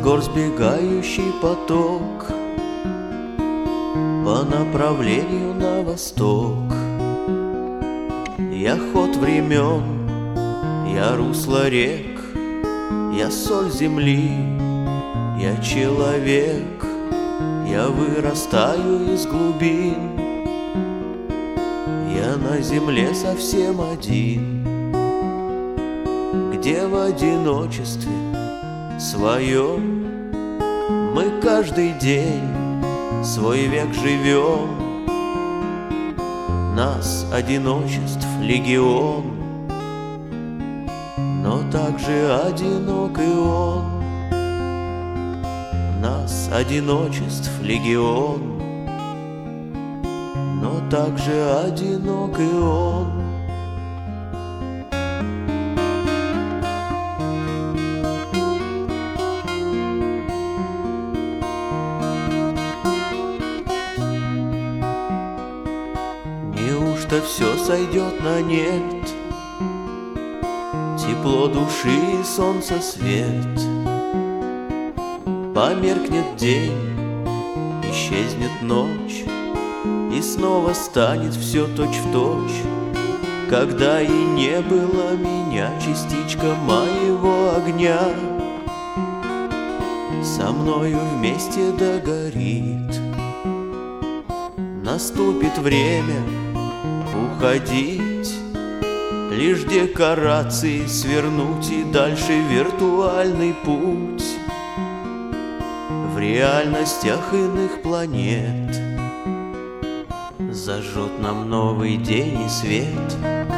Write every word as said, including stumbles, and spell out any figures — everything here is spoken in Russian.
гор сбегающий поток по направлению на восток. Я ход времен, я русло рек, я соль земли, я человек, я вырастаю из глубин. Я на земле совсем один, где в одиночестве своем мы каждый день свой век живем. Нас одиночеств легион, но также одинок и он. Нас одиночеств легион, но также одинок и он. Неужто все сойдет на нет? Тепло души и солнца свет. Померкнет день, исчезнет ночь, и снова станет все точь-в-точь, когда и не было меня, частичка моего огня со мною вместе догорит. Наступит время уходить, лишь декорации свернуть и дальше виртуальный путь в реальностях иных планет. Зажжет нам новый день и свет.